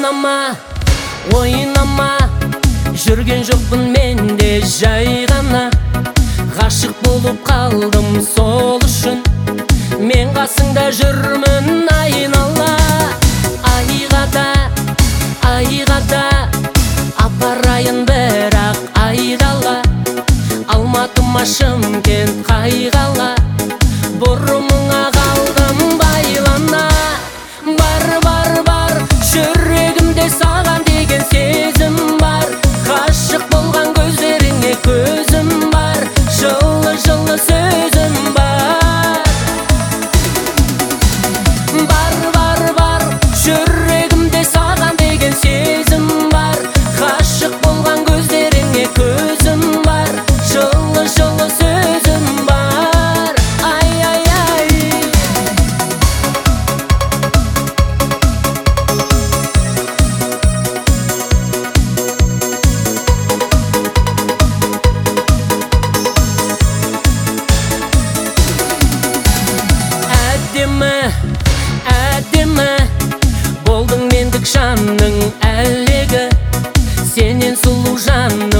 ойнама, жүрген жоқпын мен де жай ғана. Ғашық болып қалдым сол үшін, мен қасыңда жүрмін айнала. Айға да апарайын бірақ айдала. Алматы ма Шымкент қай қала, бұрымыңа қалдым байлана. Бар, жүрегімде саған деген сезім бар. Ғашық болған көздеріңе көзім бар, жылы сөзім бар. Бар, жүрегімде саған деген сезім бар. Ғашық болған көздеріңе көзім бар, жылы сөзім бар. Ай. Әдемі болдың мендік жанның әлегі, сенен сұлу жанның